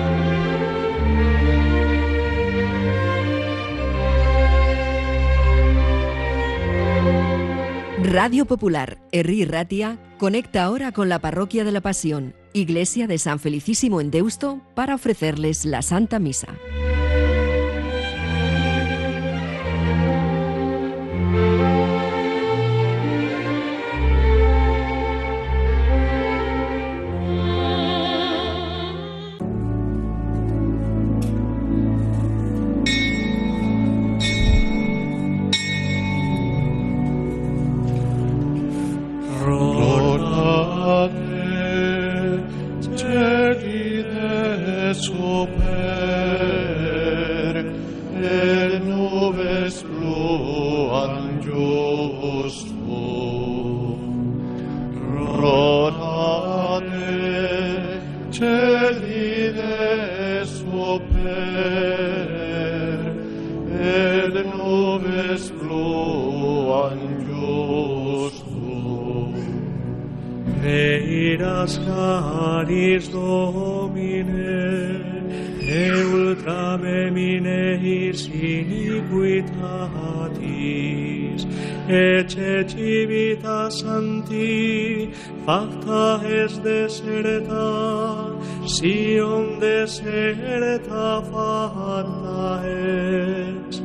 Radio Popular, Herri Ratia, conecta ahora con la Parroquia de la Pasión, Iglesia de San Felicísimo en Deusto, para ofrecerles la Santa Misa. Eiras caris Domine, e ultra memineis iniquitatis, ecce civitas sancti, facta es deserta, Sion deserta facta es,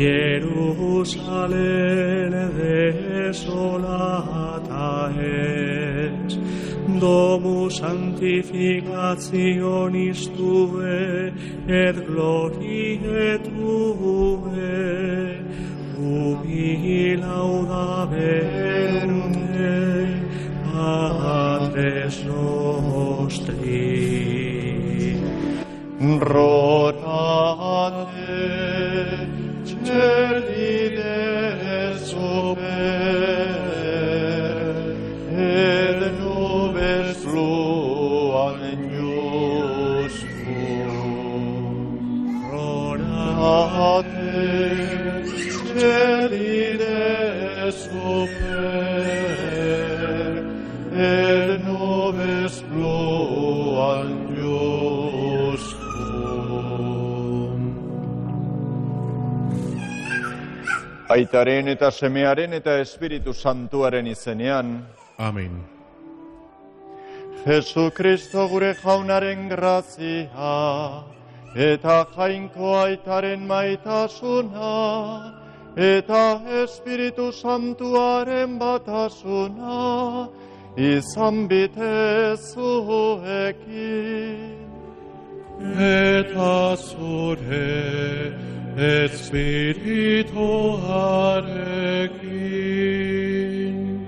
Jerusalem desolata es, Domus sanctificationis Tuae et gloriae Tuae, ubi laudaverum Te, Patres nostri. Rotate, celi desoper, et nubes fluan iustum. Rotate, celi desoper, et nubes fluan iustum. Aitaren eta Semearen eta Espiritu Santuaren izenean. Amen. Jesukristo gure jaunaren grazia, eta jainko aitaren maitasuna, eta Espiritu Santuaren batasuna, izan bite zuekin. Eta zure Espirituarekin.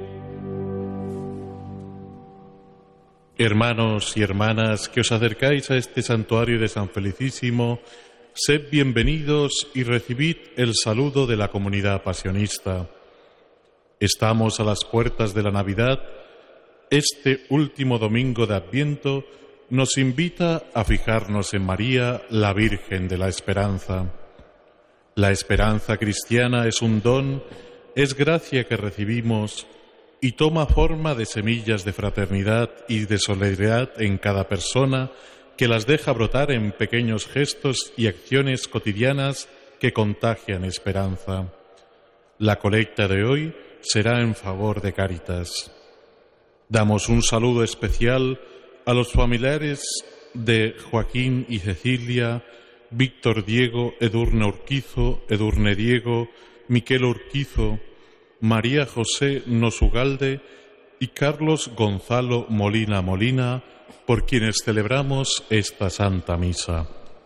Hermanos y hermanas que os acercáis a este santuario de San Felicísimo, sed bienvenidos y recibid el saludo de la comunidad pasionista. Estamos a las puertas de la Navidad. Este último domingo de Adviento nos invita a fijarnos en María, la Virgen de la Esperanza. La esperanza cristiana es un don, es gracia que recibimos y toma forma de semillas de fraternidad y de solidaridad en cada persona, que las deja brotar en pequeños gestos y acciones cotidianas que contagian esperanza. La colecta de hoy será en favor de Cáritas. Damos un saludo especial a los familiares de Joaquín y Cecilia, Víctor Diego, Edurne Urquizo, Edurne Diego, Miquel Urquizo, María José Nosugalde y Carlos Gonzalo Molina Molina, por quienes celebramos esta Santa Misa.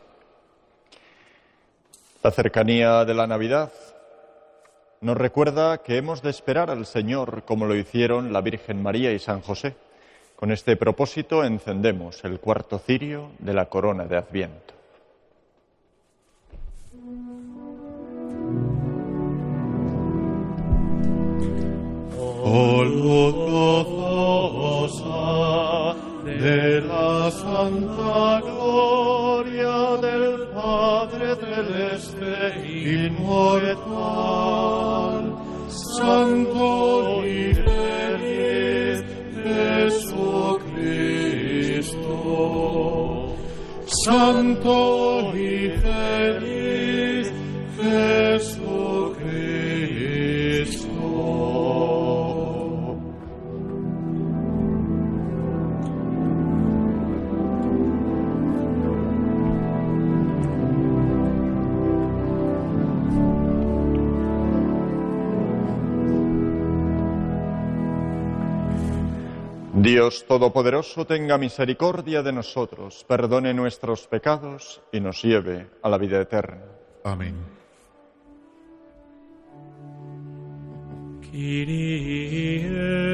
La cercanía de la Navidad nos recuerda que hemos de esperar al Señor como lo hicieron la Virgen María y San José. Con este propósito encendemos el cuarto cirio de la corona de Adviento. Oh luz gozosa de la santa gloria del Padre celeste inmortal, santo y feliz Jesucristo, Santo y feliz Jesucristo. Dios Todopoderoso tenga misericordia de nosotros, perdone nuestros pecados y nos lleve a la vida eterna. Amén. Kyrie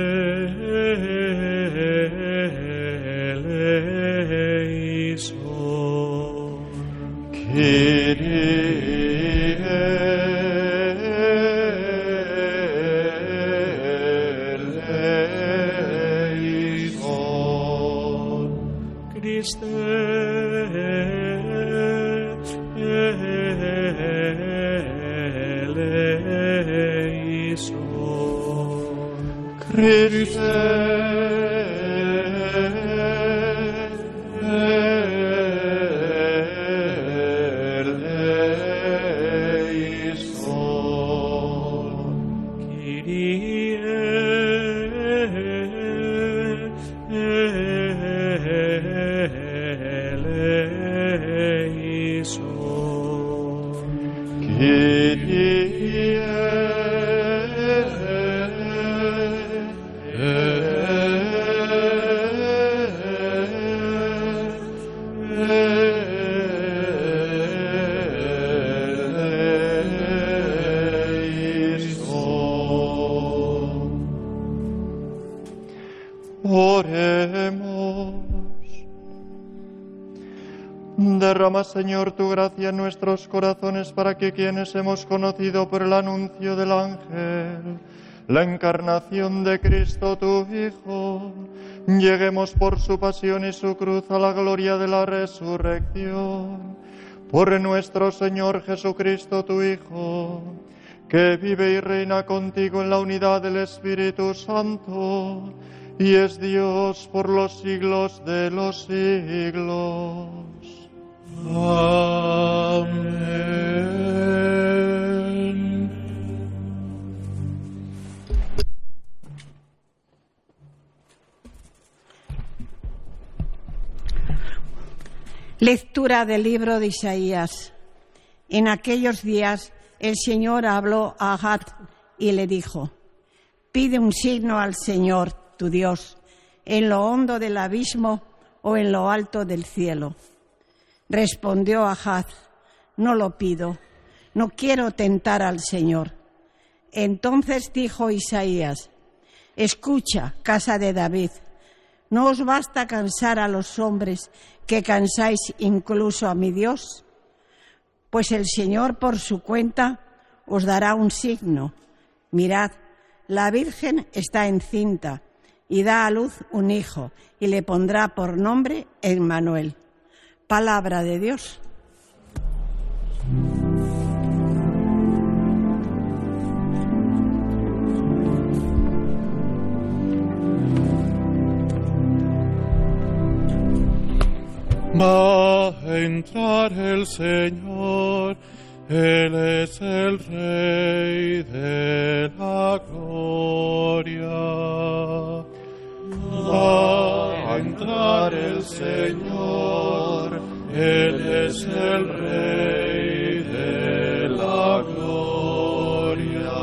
eleison. Kyrie Christe eleison. Christe eleison. Kyrie eleison. Kyrie Oremos. Derrama, Señor, tu gracia en nuestros corazones para que quienes hemos conocido por el anuncio del ángel la encarnación de Cristo, tu Hijo, lleguemos por su pasión y su cruz a la gloria de la resurrección. Por nuestro Señor Jesucristo, tu Hijo, que vive y reina contigo en la unidad del Espíritu Santo, y es Dios por los siglos de los siglos. Amén. Lectura del libro de Isaías. En aquellos días el Señor habló a Agag y le dijo: pide un signo al Señor, tu Dios, en lo hondo del abismo o en lo alto del cielo. Respondió Agag: no lo pido, no quiero tentar al Señor. Entonces dijo Isaías: escucha, casa de David, ¿no os basta cansar a los hombres que cansáis incluso a mi Dios? Pues el Señor por su cuenta os dará un signo. Mirad, la Virgen está encinta y da a luz un hijo, y le pondrá por nombre Emmanuel. Palabra de Dios. Va a entrar el Señor, Él es el Rey de la gloria. Va a entrar el Señor, Él es el Rey de la gloria.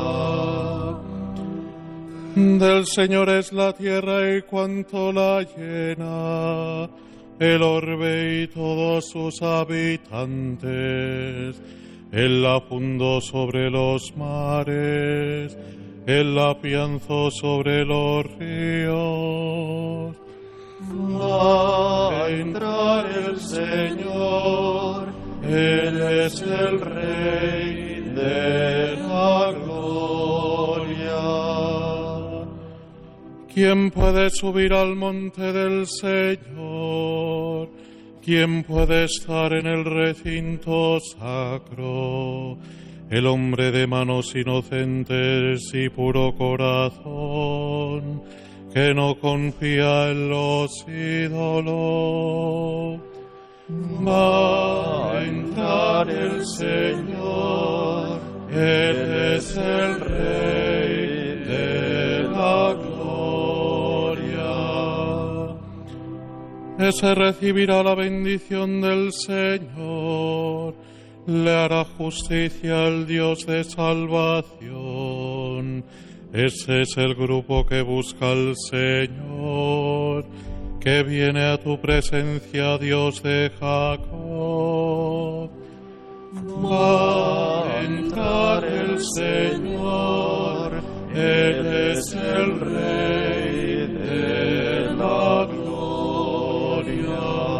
Del Señor es la tierra y cuanto la llena, el orbe y todos sus habitantes. Él la fundó sobre los mares, Él la afianzó sobre los ríos. Va a entrar el Señor, Él es el Rey de la gloria. ¿Quién puede subir al monte del Señor? ¿Quién puede estar en el recinto sacro? El hombre de manos inocentes y puro corazón, que no confía en los ídolos. Va cantar el Señor, Él es el Rey de la gloria. Ese recibirá la bendición del Señor, le hará justicia al Dios de salvación. Ese es el grupo que busca al Señor, que viene a tu presencia, Dios de Jacob. Va a entrar el Señor, Él es el Rey de la gloria.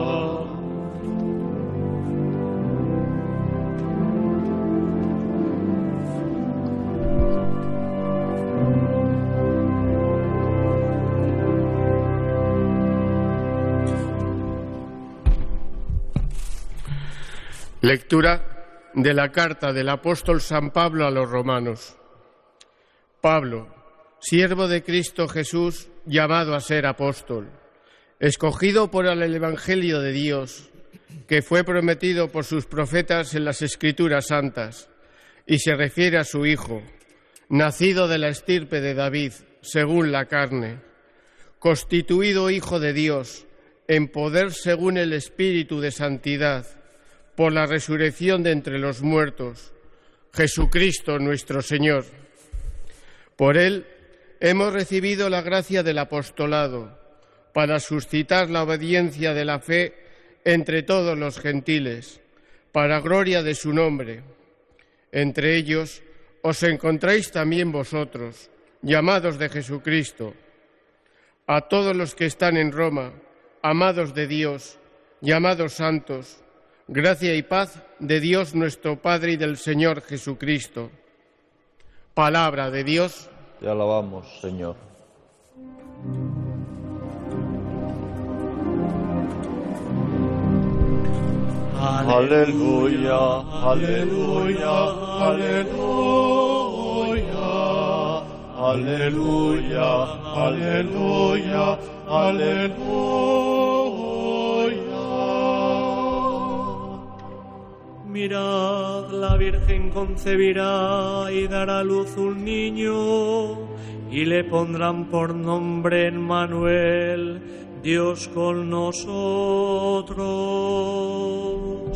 Lectura de la carta del apóstol San Pablo a los romanos. Pablo, siervo de Cristo Jesús, llamado a ser apóstol, escogido por el Evangelio de Dios, que fue prometido por sus profetas en las Escrituras Santas, y se refiere a su Hijo, nacido de la estirpe de David, según la carne, constituido Hijo de Dios, en poder según el Espíritu de santidad, por la resurrección de entre los muertos, Jesucristo nuestro Señor. Por Él hemos recibido la gracia del apostolado, para suscitar la obediencia de la fe entre todos los gentiles, para gloria de su nombre. Entre ellos os encontráis también vosotros, llamados de Jesucristo. A todos los que están en Roma, amados de Dios, llamados santos, gracia y paz de Dios nuestro Padre y del Señor Jesucristo. Palabra de Dios. Te alabamos, Señor. Aleluya, aleluya, aleluya, aleluya, aleluya, aleluya. Mirad, la Virgen concebirá y dará a luz un niño, y le pondrán por nombre Emmanuel, Dios con nosotros.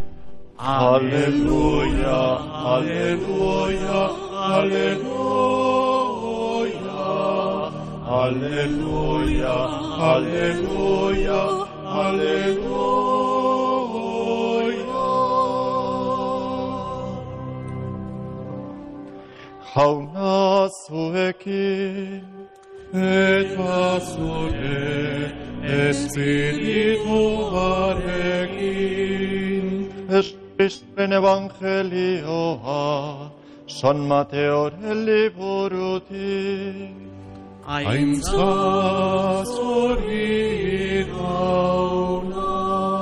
Aleluya, aleluya, aleluya, aleluya, aleluya, aleluya. Hauna zuekin, Eta zure espirituarekin. Eskristen evangelioa, San Mateoren liburutik. Aintzat zuri gauna.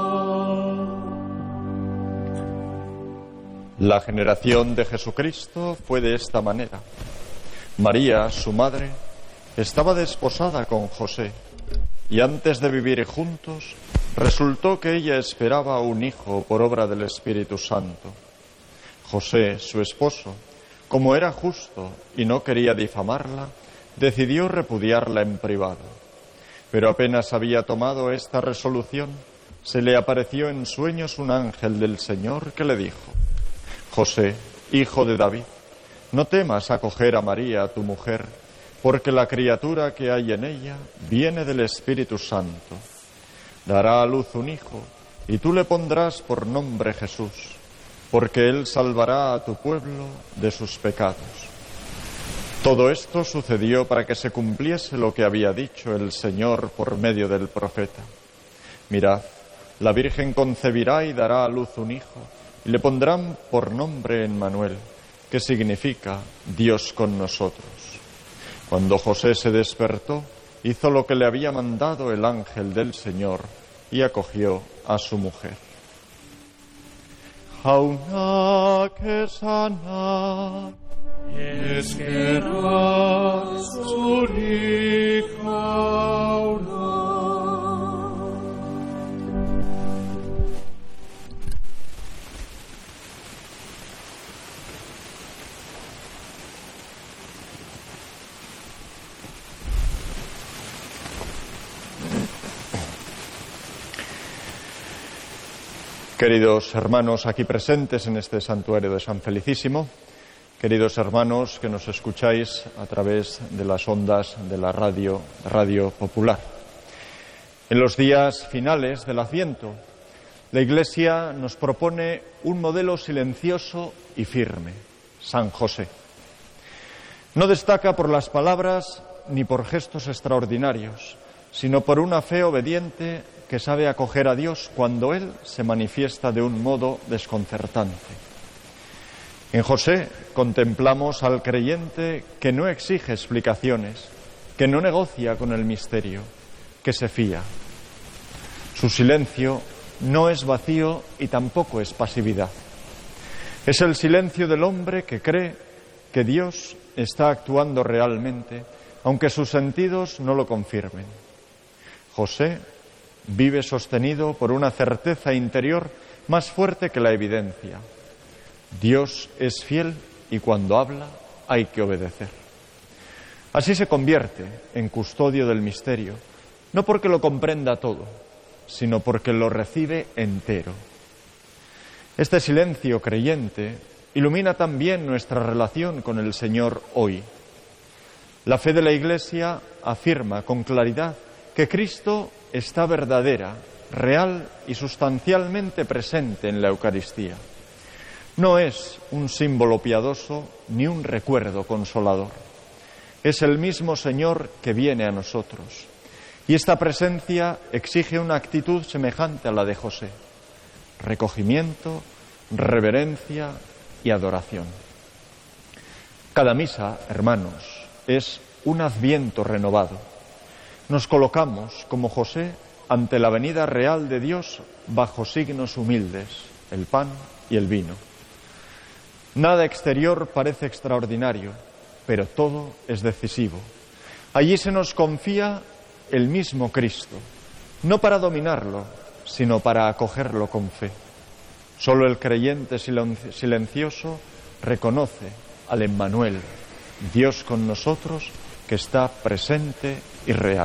La generación de Jesucristo fue de esta manera. María, su madre, estaba desposada con José, y antes de vivir juntos, resultó que ella esperaba un hijo por obra del Espíritu Santo. José, su esposo, como era justo y no quería difamarla, decidió repudiarla en privado. Pero apenas había tomado esta resolución, se le apareció en sueños un ángel del Señor que le dijo: José, hijo de David, no temas acoger a María, tu mujer, porque la criatura que hay en ella viene del Espíritu Santo. Dará a luz un hijo, y tú le pondrás por nombre Jesús, porque él salvará a tu pueblo de sus pecados. Todo esto sucedió para que se cumpliese lo que había dicho el Señor por medio del profeta. Mirad, la Virgen concebirá y dará a luz un hijo, y le pondrán por nombre Emmanuel, que significa Dios con nosotros. Cuando José se despertó, hizo lo que le había mandado el ángel del Señor y acogió a su mujer. Jauna que sana, Eskerrak zuri jauna. Queridos hermanos aquí presentes en este santuario de San Felicísimo, queridos hermanos que nos escucháis a través de las ondas de la Radio Popular. En los días finales del Adviento, la Iglesia nos propone un modelo silencioso y firme, San José. No destaca por las palabras ni por gestos extraordinarios, sino por una fe obediente que sabe acoger a Dios cuando Él se manifiesta de un modo desconcertante. En José contemplamos al creyente que no exige explicaciones, que no negocia con el misterio, que se fía. Su silencio no es vacío y tampoco es pasividad. Es el silencio del hombre que cree que Dios está actuando realmente, aunque sus sentidos no lo confirmen. José vive sostenido por una certeza interior más fuerte que la evidencia. Dios es fiel y cuando habla hay que obedecer. Así se convierte en custodio del misterio, no porque lo comprenda todo, sino porque lo recibe entero. Este silencio creyente ilumina también nuestra relación con el Señor hoy. La fe de la Iglesia afirma con claridad que Cristo está verdadera, real y sustancialmente presente en la Eucaristía. No es un símbolo piadoso ni un recuerdo consolador. Es el mismo Señor que viene a nosotros. Y esta presencia exige una actitud semejante a la de José: recogimiento, reverencia y adoración. Cada misa, hermanos, es un Adviento renovado. Nos colocamos, como José, ante la venida real de Dios bajo signos humildes, el pan y el vino. Nada exterior parece extraordinario, pero todo es decisivo. Allí se nos confía el mismo Cristo, no para dominarlo, sino para acogerlo con fe. Solo el creyente silencioso reconoce al Emmanuel, Dios con nosotros, que está presente y real.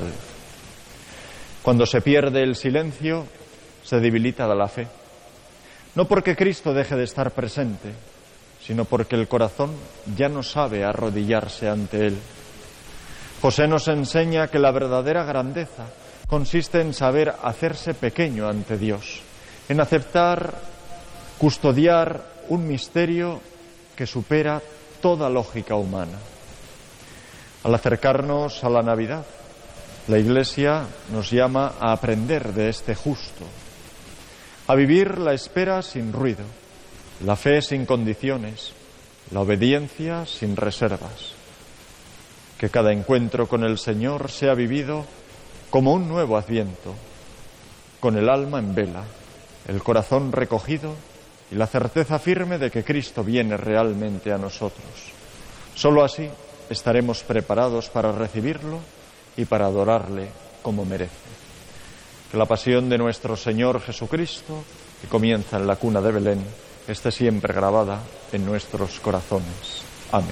Cuando se pierde el silencio, se debilita la fe. No porque Cristo deje de estar presente, sino porque el corazón ya no sabe arrodillarse ante Él. José nos enseña que la verdadera grandeza consiste en saber hacerse pequeño ante Dios, en aceptar, custodiar un misterio que supera toda lógica humana. Al acercarnos a la Navidad, la Iglesia nos llama a aprender de este justo, a vivir la espera sin ruido, la fe sin condiciones, la obediencia sin reservas. Que cada encuentro con el Señor sea vivido como un nuevo Adviento, con el alma en vela, el corazón recogido y la certeza firme de que Cristo viene realmente a nosotros. Solo así estaremos preparados para recibirlo y para adorarle como merece. Que la pasión de nuestro Señor Jesucristo, que comienza en la cuna de Belén, esté siempre grabada en nuestros corazones. Amén.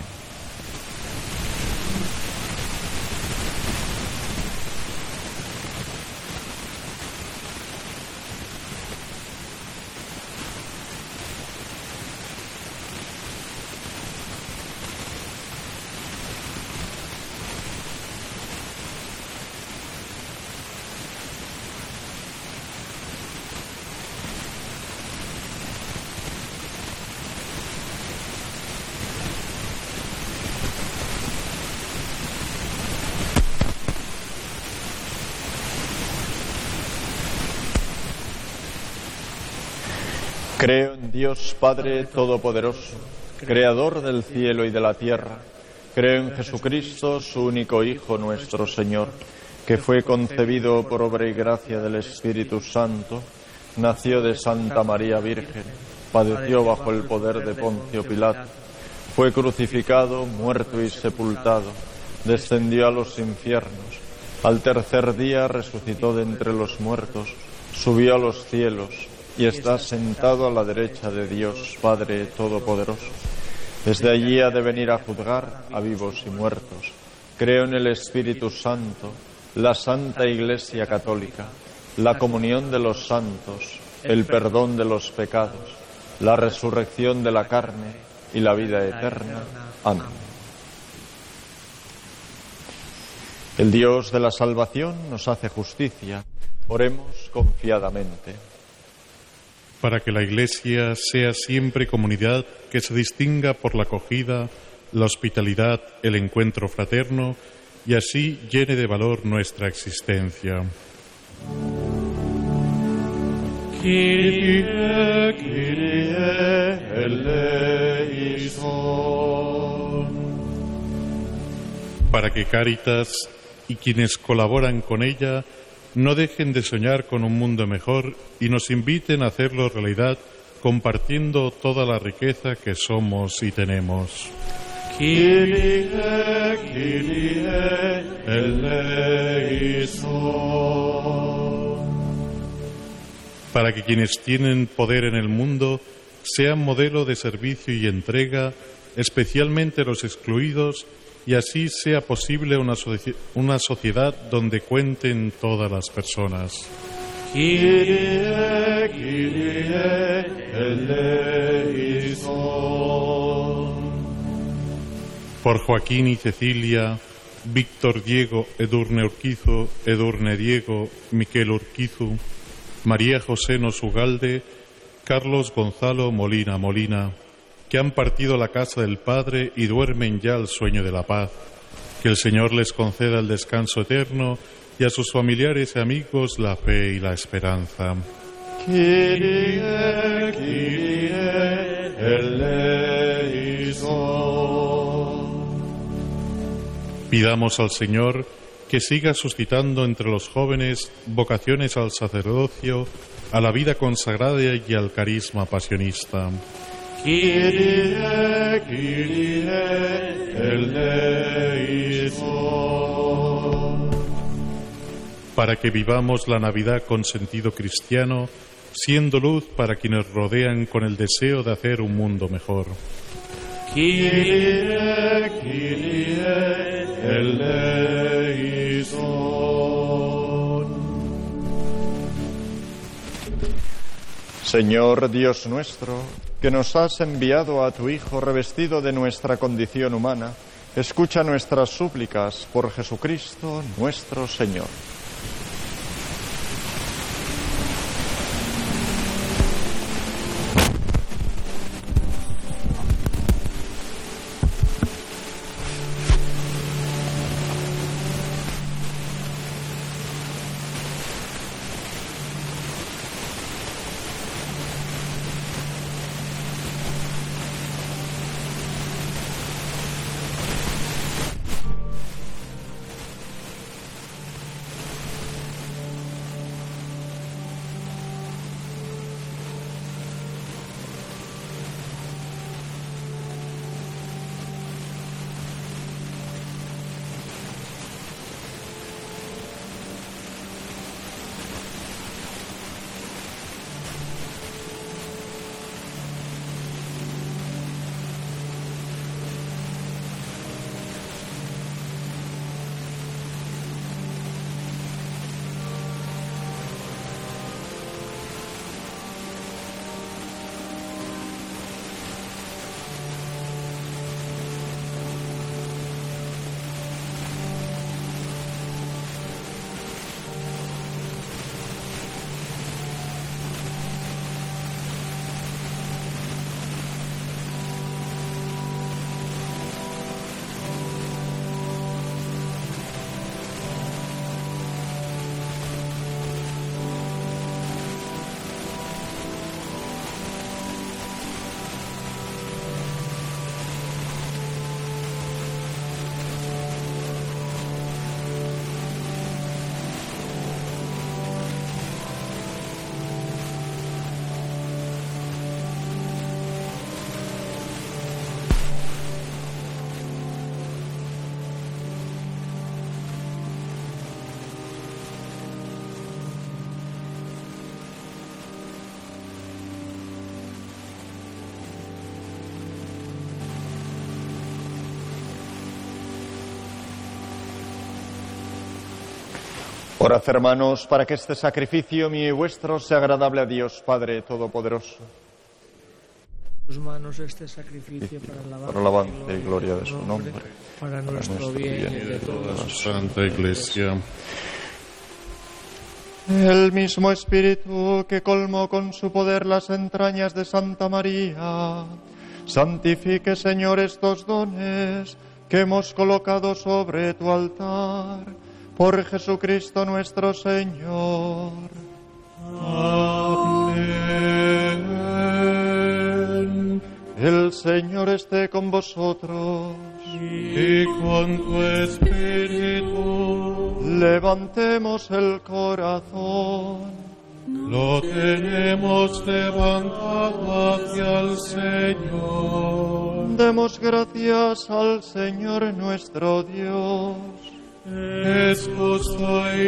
Creo en Dios Padre Todopoderoso, Creador del cielo y de la tierra. Creo en Jesucristo, su único Hijo, nuestro Señor, que fue concebido por obra y gracia del Espíritu Santo, nació de Santa María Virgen, padeció bajo el poder de Poncio Pilato, fue crucificado, muerto y sepultado, descendió a los infiernos, al tercer día resucitó de entre los muertos, subió a los cielos y está sentado a la derecha de Dios Padre Todopoderoso. Desde allí ha de venir a juzgar a vivos y muertos. Creo en el Espíritu Santo, la Santa Iglesia Católica, la comunión de los santos, el perdón de los pecados, la resurrección de la carne y la vida eterna. Amén. El Dios de la salvación nos hace justicia. Oremos confiadamente. Para que la Iglesia sea siempre comunidad que se distinga por la acogida, la hospitalidad, el encuentro fraterno, y así llene de valor nuestra existencia. Kyrie, Kyrie eleison. Para que Cáritas y quienes colaboran con ella no dejen de soñar con un mundo mejor y nos inviten a hacerlo realidad compartiendo toda la riqueza que somos y tenemos. Kyrie, Kyrie eleison. Para que quienes tienen poder en el mundo sean modelo de servicio y entrega, especialmente los excluidos, y así sea posible una sociedad donde cuenten todas las personas. Kyrie, Kyrie eleison. Por Joaquín y Cecilia, Víctor Diego Edurne Urquizu, Edurne Diego Miquel Urquizu, María José Nosugalde, Carlos Gonzalo Molina Molina, que han partido a la casa del Padre y duermen ya el sueño de la paz. Que el Señor les conceda el descanso eterno y a sus familiares y amigos la fe y la esperanza. Kyrie, Kyrie eleison. Pidamos al Señor que siga suscitando entre los jóvenes vocaciones al sacerdocio, a la vida consagrada y al carisma pasionista. Kyrie, Kyrie eleison. Para que vivamos la Navidad con sentido cristiano, siendo luz para quienes rodean con el deseo de hacer un mundo mejor. Kyrie, Kyrie eleison. Señor Dios nuestro, que nos has enviado a tu Hijo revestido de nuestra condición humana, escucha nuestras súplicas por Jesucristo nuestro Señor. Orad, hermanos, para que este sacrificio mío y vuestro sea agradable a Dios Padre Todopoderoso. Tus manos este sacrificio para alabanza y gloria de su nombre, para nuestro bien y de toda la Santa Iglesia. El mismo Espíritu que colmó con su poder las entrañas de Santa María, santifique, Señor, estos dones que hemos colocado sobre tu altar, por Jesucristo nuestro Señor. Amén. El Señor esté con vosotros. Y con tu espíritu. Levantemos el corazón. Lo tenemos levantado hacia el Señor. Demos gracias al Señor nuestro Dios. Es justo y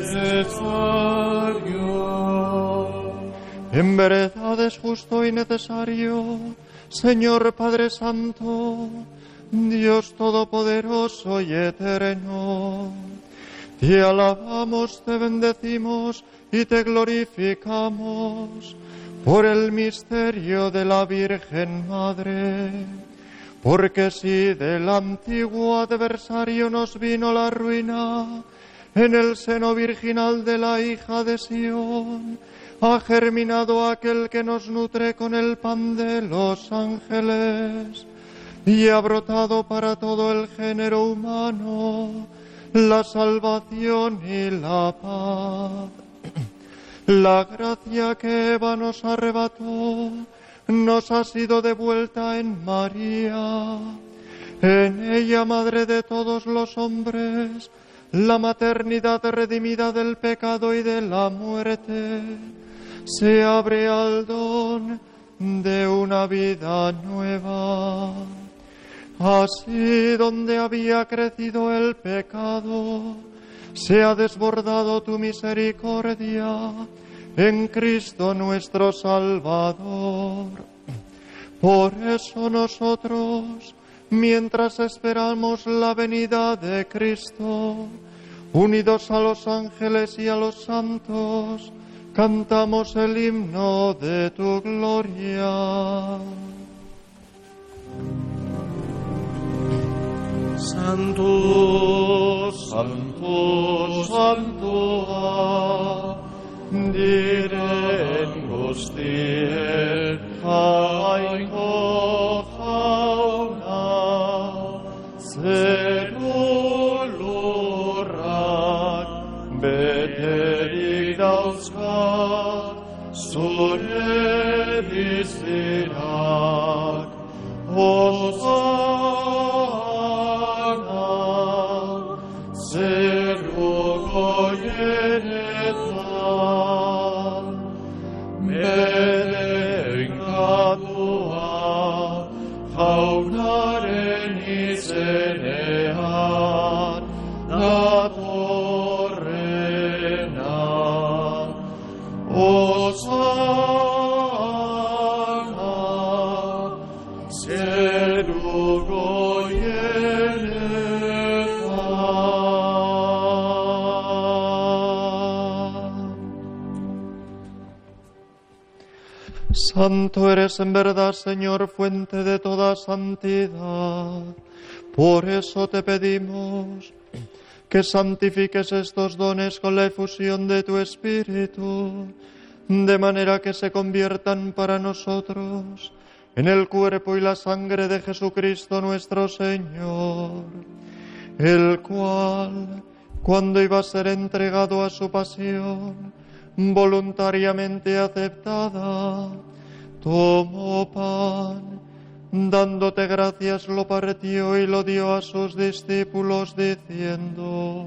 necesario. En verdad es justo y necesario, Señor Padre Santo, Dios Todopoderoso y Eterno. Te alabamos, te bendecimos y te glorificamos por el misterio de la Virgen Madre. Porque si del antiguo adversario nos vino la ruina, en el seno virginal de la hija de Sión ha germinado aquel que nos nutre con el pan de los ángeles y ha brotado para todo el género humano la salvación y la paz. La gracia que Eva nos arrebató nos ha sido devuelta en María. En ella, madre de todos los hombres, la maternidad redimida del pecado y de la muerte, se abre al don de una vida nueva. Así, donde había crecido el pecado, se ha desbordado tu misericordia en Cristo nuestro Salvador. Por eso nosotros, mientras esperamos la venida de Cristo, unidos a los ángeles y a los santos, cantamos el himno de tu gloria. Santo, Santo, Santo, diren guztien jainko jauna, zeru lurrak beterik dauzka, zure bizirak Hosana, zeru goienetan, berenkatua jaunaren izenean datorrena. Hosana, zeru goienetan. Santo eres en verdad, Señor, fuente de toda santidad. Por eso te pedimos que santifiques estos dones con la efusión de tu Espíritu, de manera que se conviertan para nosotros en el cuerpo y la sangre de Jesucristo nuestro Señor, el cual, cuando iba a ser entregado a su pasión, voluntariamente aceptada, tomó pan, dándote gracias lo partió y lo dio a sus discípulos diciendo: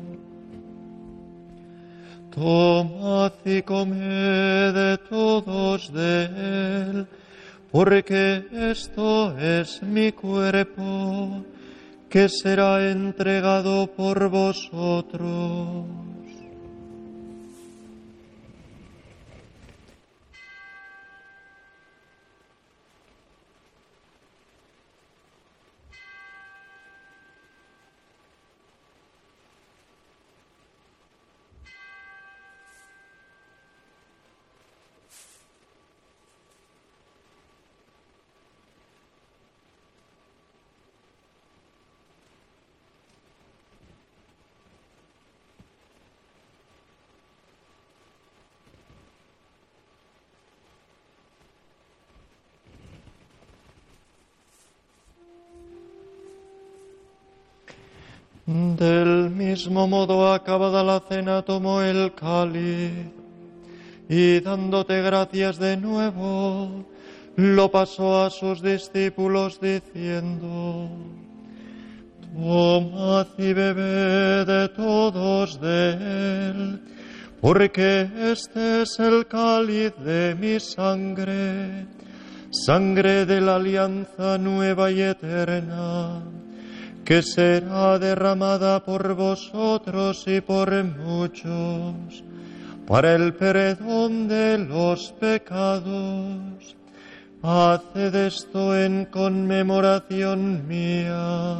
tomad y comed todos de él, porque esto es mi cuerpo, que será entregado por vosotros. mismo modo, acabada la cena, tomó el cáliz y, dándote gracias de nuevo, lo pasó a sus discípulos diciendo: tomad y bebed de todos de él, porque este es el cáliz de mi sangre, sangre de la alianza nueva y eterna, que será derramada por vosotros y por muchos, para el perdón de los pecados. Haced esto en conmemoración mía.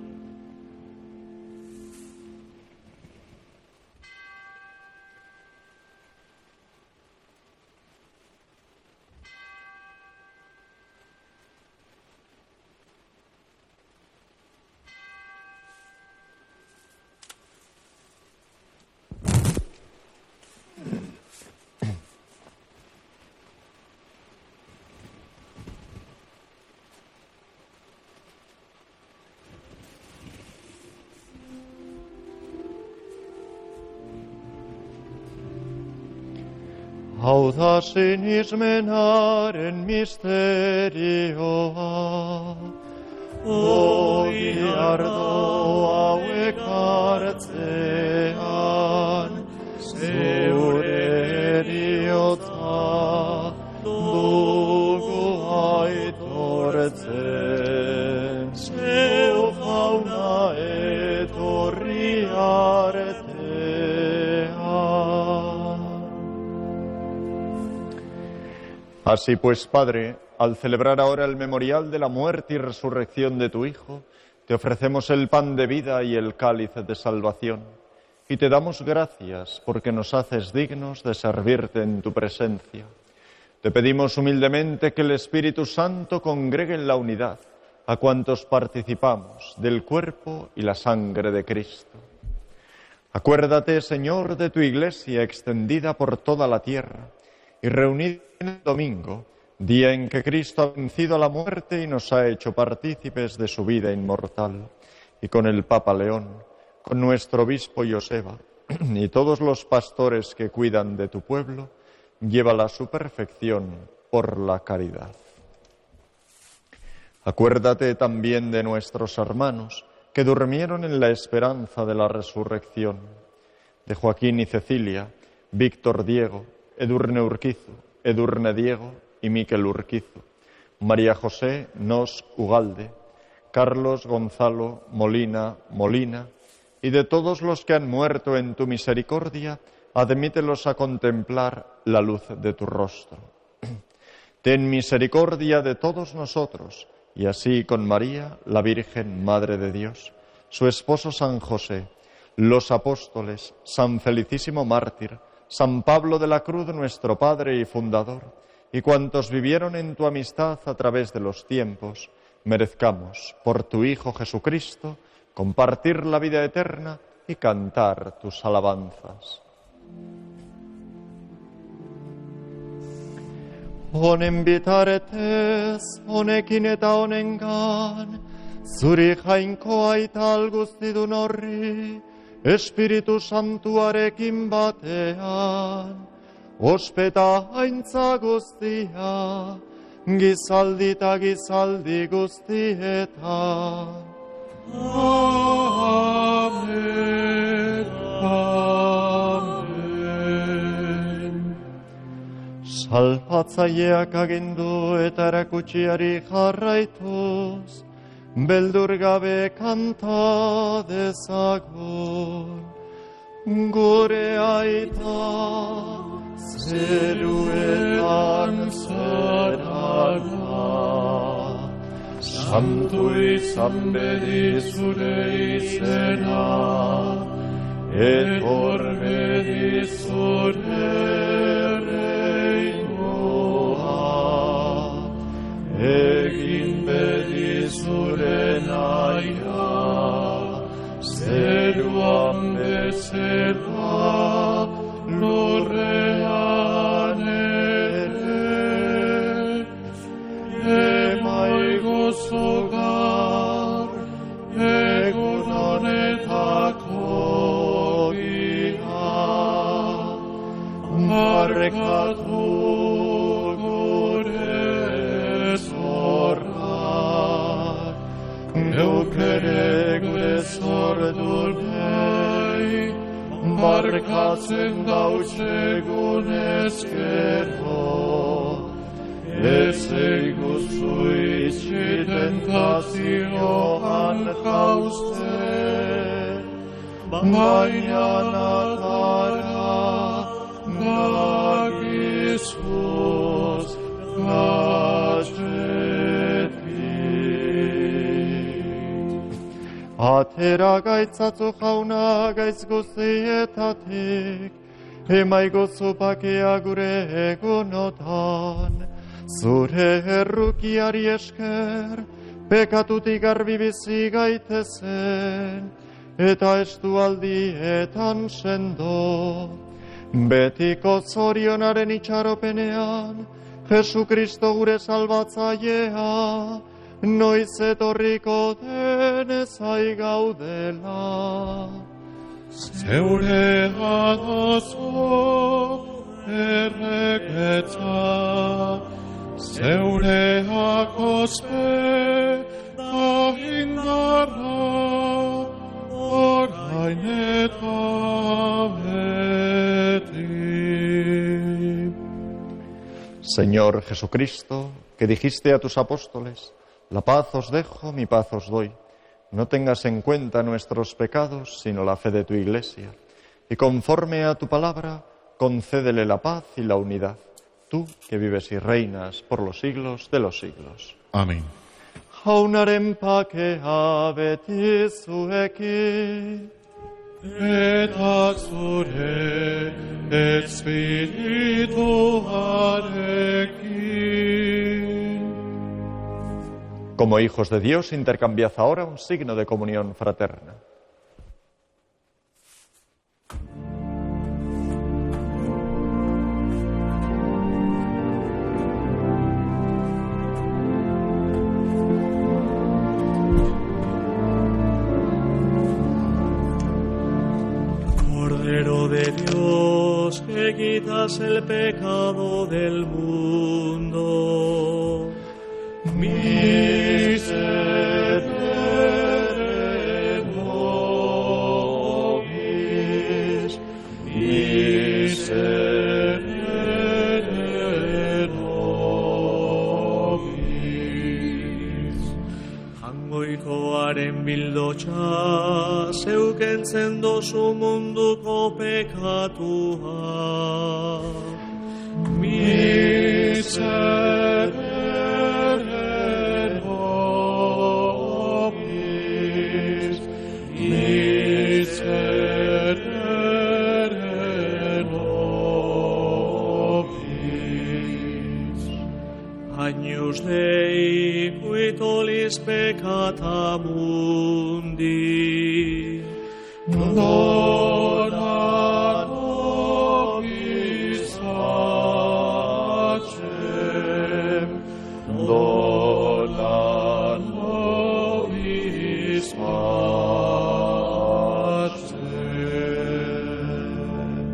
Audacinis menaren misterio oiardo hauek hartzean, zure eriotza dugu aitortzen, zeu jauna etorri artean. Así pues, Padre, al celebrar ahora el memorial de la muerte y resurrección de tu Hijo, te ofrecemos el pan de vida y el cáliz de salvación, y te damos gracias porque nos haces dignos de servirte en tu presencia. Te pedimos humildemente que el Espíritu Santo congregue en la unidad a cuantos participamos del cuerpo y la sangre de Cristo. Acuérdate, Señor, de tu Iglesia extendida por toda la tierra y reunida en el domingo, día en que Cristo ha vencido a la muerte y nos ha hecho partícipes de su vida inmortal, y con el Papa León, con nuestro obispo Joseba y todos los pastores que cuidan de tu pueblo, llévala a su perfección por la caridad. Acuérdate también de nuestros hermanos que durmieron en la esperanza de la resurrección, de Joaquín y Cecilia, Víctor Diego, Edurne Urquizu, Edurne Diego y Miquel Urquizu, María José Nos Ugalde, Carlos Gonzalo Molina Molina, y de todos los que han muerto en tu misericordia, admítelos a contemplar la luz de tu rostro. Ten misericordia de todos nosotros, y así con María, la Virgen Madre de Dios, su esposo San José, los apóstoles, San Felicísimo Mártir, San Pablo de la Cruz, nuestro Padre y Fundador, y cuantos vivieron en tu amistad a través de los tiempos, merezcamos, por tu Hijo Jesucristo, compartir la vida eterna y cantar tus alabanzas. Honen bitartez, honekin eta honengan, zuri jainkoa ital guztidun horri, Espiritu Santuarekin batean, ospeta haintza guztia, gizaldi eta gizaldi guztietan. Amen, amen. Salbatzaileak agindu eta erakutsiari jarraituz, beldur gabe kanta dezagun, gure aita zeruetan zerana. Santu izan bedi zure izena, etor bedi zure reinoa, egin bedi zure naia, zeruan bezala lurrean ere, emaigozu gaur egun honetako Geratzen gautzegun ezkero, ez eiguzu itxi tentazioan jauste, baina natara gagizuz gatzetik. Atera gaitzatzu jauna gaitz guztietatik, emaiguzu pakea gure egunotan, zure errukiari esker, pekatutik garbi bizi gaitezen, eta estualdietan sendo. Betiko zorionaren itxaropenean, Jesu Kristo gure salbatzailea, noiz etorriko den ezai gaudela. Zeure adozu erreketza, zeure akospe da indarra, orain eta beti. Señor Jesucristo, que dijiste a tus apóstoles, la paz os dejo, mi paz os doy. No tengas en cuenta nuestros pecados, sino la fe de tu Iglesia. Y conforme a tu palabra, concédele la paz y la unidad. Tú, que vives y reinas por los siglos de los siglos. Amén. Jaunaren pakea beti zuekin, Eta zure espirituarekin. Como hijos de Dios, intercambiad ahora un signo de comunión fraterna. Cordero de Dios, que quitas el pecado del mundo, Miserere nobis, miserere nobis. Hangoikoaren bildotxa, zeukentzen dozu munduko pekatua. Miserere nobis, miserere nobis. Agnus Dei, qui tollis peccata mundi, Dona nobis pacem, dona nobis pacem.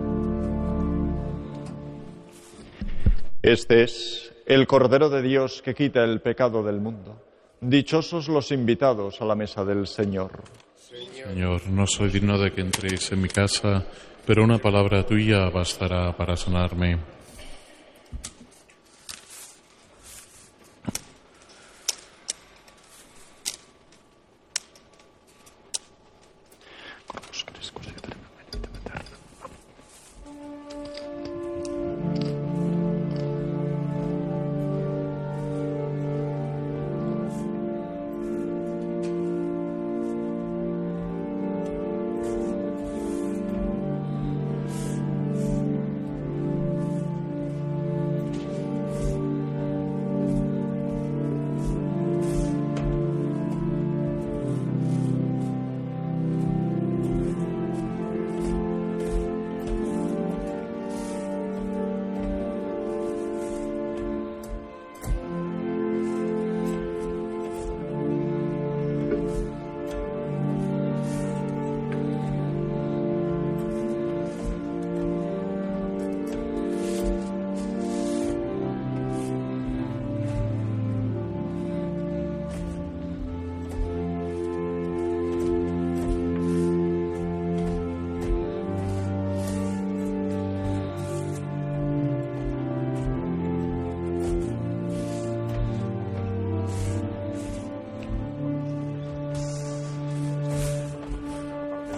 Este es el Cordero de Dios que quita el pecado del mundo. Dichosos los invitados a la mesa del Señor. Señor, no soy digno de que entréis en mi casa, pero una palabra tuya bastará para sanarme.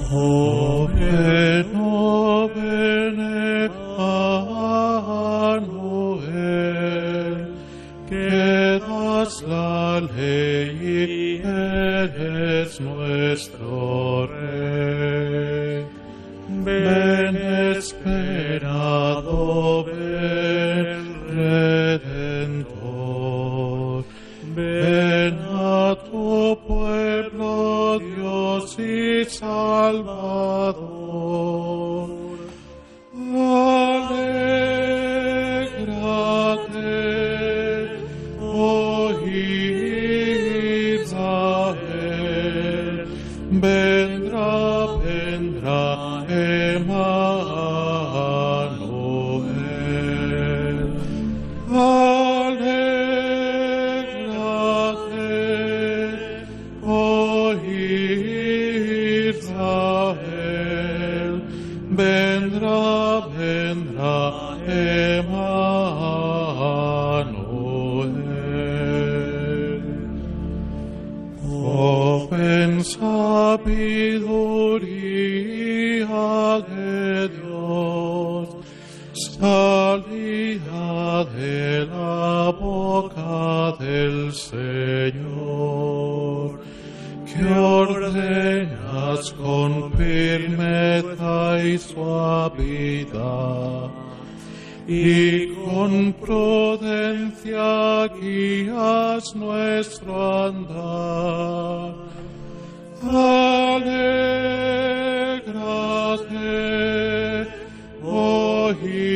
Bene, Manuel, que das la ley y eres nuestro Rey. Ven esperado, ven Redentor, ven a tu pueblo, Dios y Salvador. Alégrate, oh Israel, vendrá, vendrá Emmanuel. Alégrate, oh Israel, vendrá, vendrá Emmanuel. Joven sabiduría de Dios, salía de la boca del Señor, que ordenas con firmeza y suavidad, y con prudencia guías nuestro andar. Alégrate, oh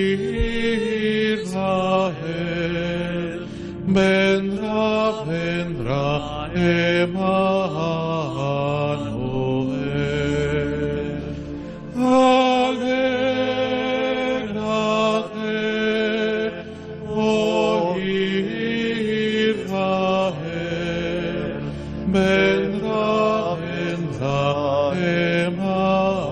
Israel, vendrá, vendrá Emmanuel. Alégrate, oh Israel, vendrá, vendrá Emmanuel.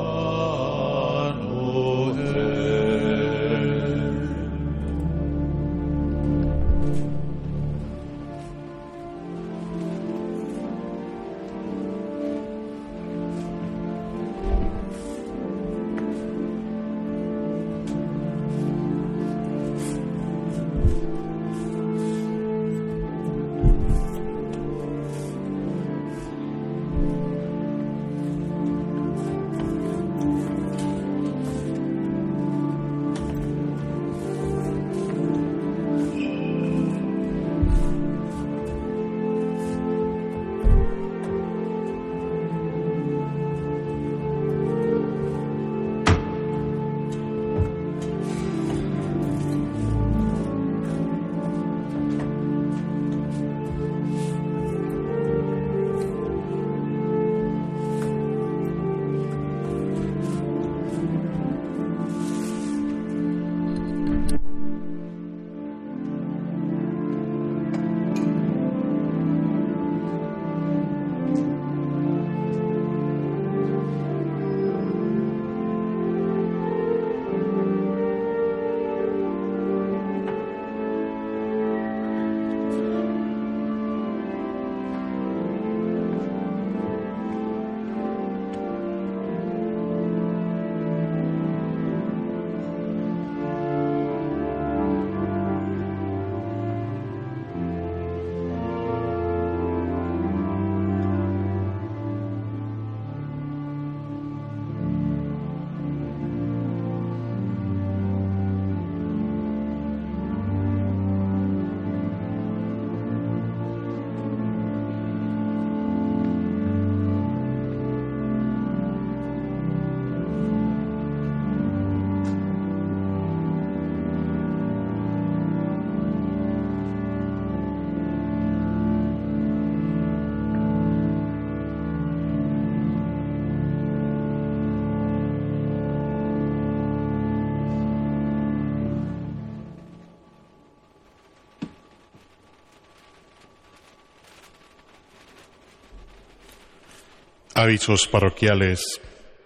Avisos parroquiales.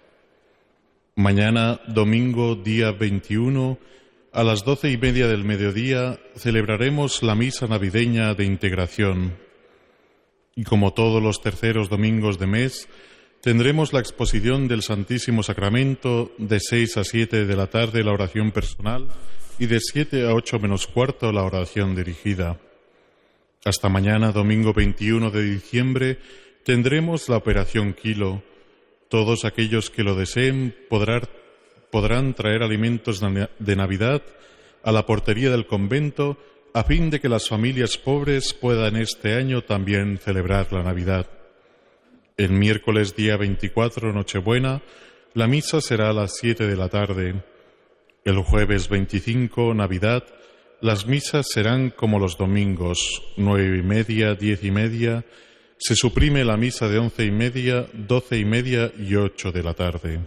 Mañana, domingo, día 21, a las 12:30 del mediodía, celebraremos la misa navideña de integración. Y como todos los terceros domingos de mes, Tendremos la exposición del Santísimo Sacramento de 6 a 7 de la tarde, la oración personal, y de 7 a 8 menos cuarto la oración dirigida. Hasta mañana, domingo 21 de diciembre, tendremos la Operación Kilo. Todos aquellos que lo deseen podrán traer alimentos de Navidad a la portería del convento a fin de que las familias pobres puedan este año también celebrar la Navidad. El miércoles día 24, Nochebuena, la misa será a las 7 de la tarde. El jueves 25, Navidad, las misas serán como los domingos, 9:30, 10:30. Se suprime la misa de 11:30, 12:30 y 8 de la tarde.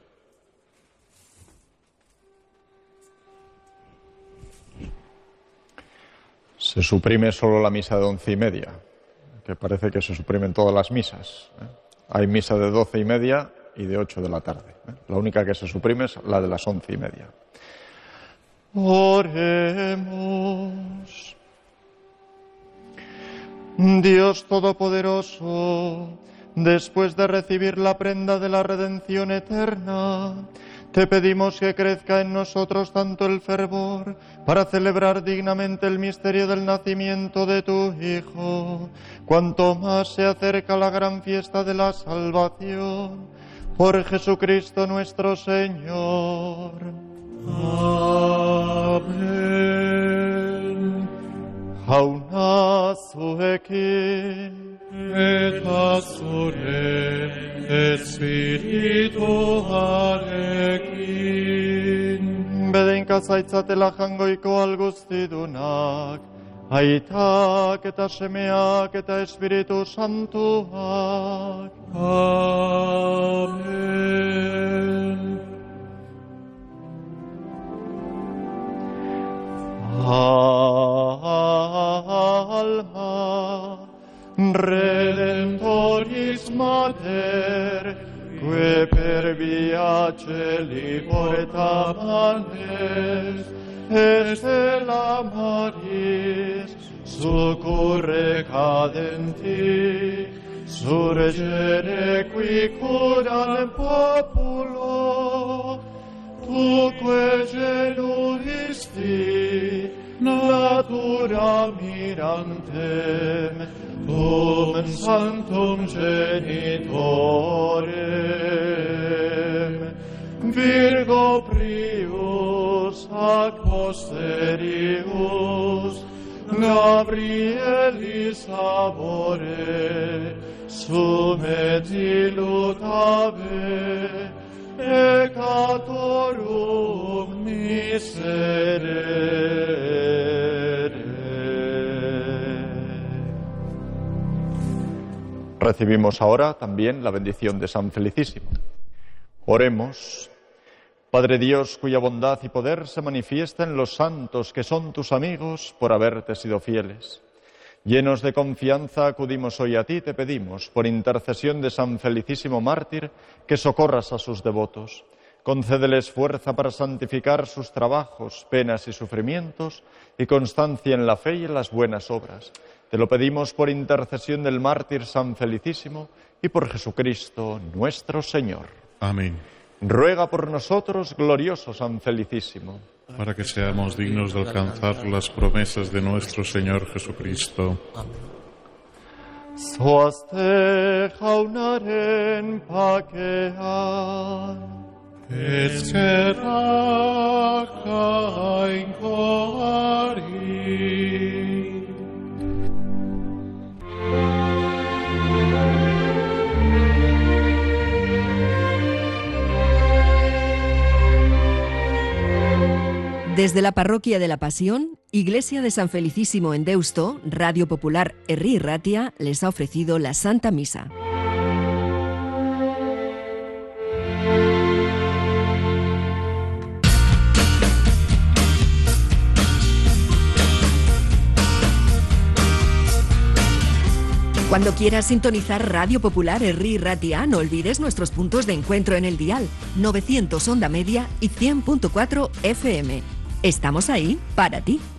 Se suprime solo la misa de 11:30, que parece que se suprimen todas las misas. Hay misa de 12:30 y de 8 de la tarde. La única que se suprime es la de las 11:30. Oremos. Dios Todopoderoso, después de recibir la prenda de la redención eterna, te pedimos que crezca en nosotros tanto el fervor para celebrar dignamente el misterio del nacimiento de tu Hijo, cuanto más se acerca la gran fiesta de la salvación, por Jesucristo nuestro Señor. Amén. Haunazuekin eta zure espirituarekin. Bedenka zaitzatela jangoiko alguztidunak, aitak eta semeak eta Espiritu Santuak. Amen. Alma Redemptoris Mater, que per via celi portamanes, estela Maris, succurre cadenti, surgere qui curam populo, tuque genuisti, natura mirantem, tum sanctum genitorem, Virgo prius ac posterius, Gabrielis amore, sumet ilutave, peccatorum miserere. Recibimos ahora también la bendición de San Felicísimo. Oremos. Padre Dios, cuya bondad y poder se manifiesta en los santos que son tus amigos por haberte sido fieles. Llenos de confianza acudimos hoy a ti, te pedimos, por intercesión de San Felicísimo Mártir, que socorras a sus devotos. Concédeles fuerza para santificar sus trabajos, penas y sufrimientos, y constancia en la fe y en las buenas obras. Te lo pedimos por intercesión del mártir San Felicísimo y por Jesucristo nuestro Señor. Amén. Ruega por nosotros, glorioso San Felicísimo, para que seamos dignos de alcanzar las promesas de nuestro Señor Jesucristo. Zoazte jaunaren pakean, eskerrak jainkoari. Desde la Parroquia de la Pasión, Iglesia de San Felicísimo en Deusto, Radio Popular Herri Ratia les ha ofrecido la Santa Misa. Cuando quieras sintonizar Radio Popular Herri Ratia, no olvides nuestros puntos de encuentro en el dial, 900 onda media y 100.4 FM. Estamos ahí para ti.